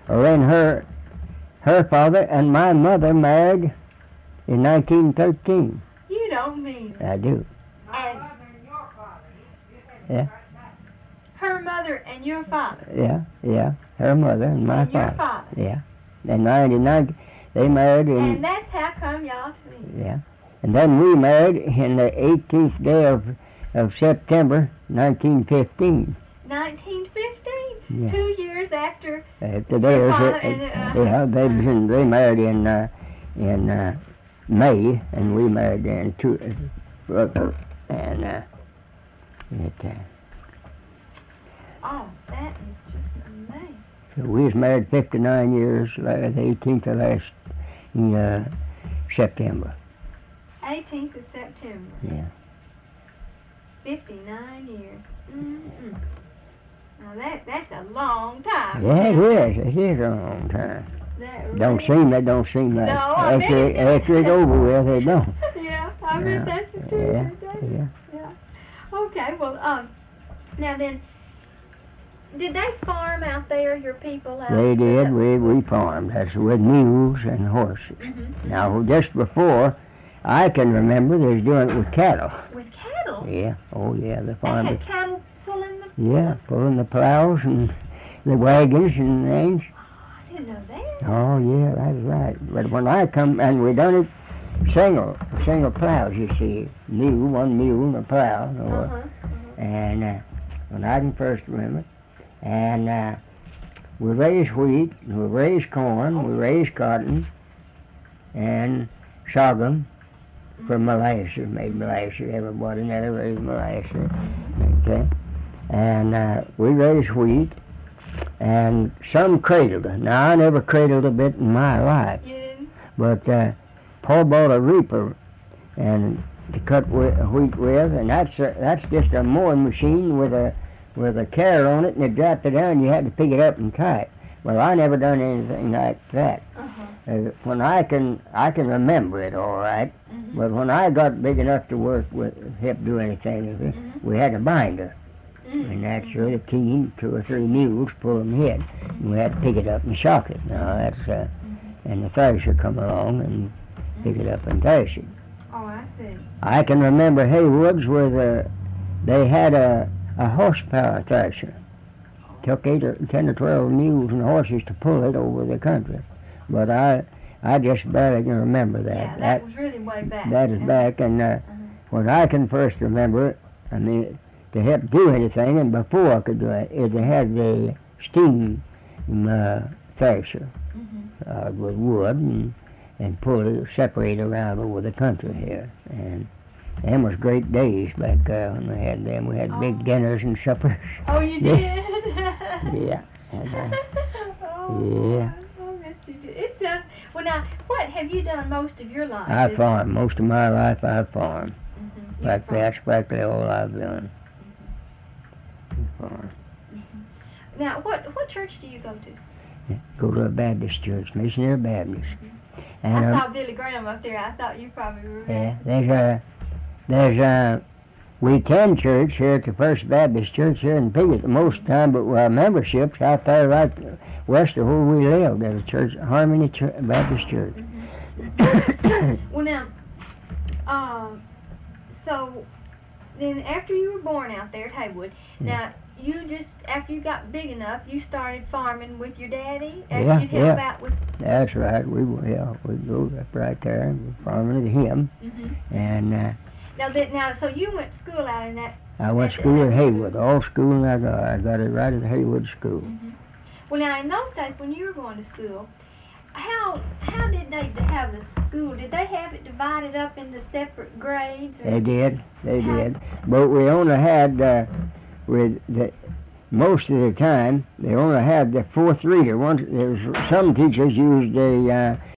Well, then her father and my mother married in 1913. You don't mean it. I do. And Yeah. her mother and your father. Yeah. Her mother and my And your father. father. Yeah. In 1999, they married in. And that's how come y'all to me. Yeah. And then we married in the 18th day of September, 1915. 1915. Yeah. 2 years after Today your is father it. and They married in May, and we married in oh, that is just amazing. so we was married 59 years, the 18th of last September. 18th of September. Yeah. 59 years. Mm-mm. Now that's a long time. Yeah, it is. It is a long time. That really Don't seem like No, I bet it after it's over with, they don't. Yeah, I bet that's the truth. Yeah. Yeah. Okay, well, now then, did they farm out there, your people out They there? did. We farmed. That's with mules and horses. Mm-hmm. Now, just before, I can remember they was doing it with cattle. With cattle? Yeah. Oh, yeah. The They farmers. had cattle pulling the... Yeah, pulling the plows and the wagons and things. I didn't know that. Oh, yeah, that's right. But when I come, and we done it single plows, you see. One mule and a plow. And when I can first remember. And we raised wheat, we raised corn, we raised cotton, and sorghum for molasses, made molasses. Everybody never raised molasses. Okay. And we raised wheat, and some cradled it. Now, I never cradled a bit in my life. You didn't? But Paul bought a reaper and to cut wheat with, and that's just a mowing machine with a carrot on it, and it dropped it down. You had to pick it up and tie it. Well, I never done anything like that. When I can remember it all right, but when I got big enough to work with, help do anything with it, we had a binder, and that's really keen, 2 or 3 mules pull them in, and we had to pick it up and shock it. Now that's and the thresher come along and pick it up and thresh it. Oh, I see. I can remember Haywoods where they had a horsepower thresher. Took 10 or 12 mules and horses to pull it over the country. But I just barely can remember that. Yeah, that was really way back. That is back, and when I can first remember it, I mean, to help do anything, and before I could do it, they had the steam thresher with wood and pull it, separate around over the country here. And them was great days back there when we had them. We had big dinners and suppers. Oh, you did? Yeah. And, yeah. Oh, yes, you did. It's just, well, now, what have you done most of your life? I farmed. Most of my life I farmed. That's That's practically all I've done. Farm. Now, what church do you go to? Go to a Baptist church, Missionary Baptist. And I saw Billy Graham up there. I thought you probably remember. there's we attend church here at the First Baptist Church here in Piggott most time, but our membership's out there right west of where we live. There's a church, Harmony Baptist Church. Well, now, so then after you were born out there at Haywood, now you just, after you got big enough, you started farming with your daddy? After you'd help out with... That's right. We go up right there and we're farming with him. And Now, so you went to school out in that... I went to school at Haywood. All schooling I got it right at Haywood School. Well, now, in those days when you were going to school, how did they have the school? Did they have it divided up into separate grades? They did. But we only had, most of the time, they only had the 4th reader. There was some teachers used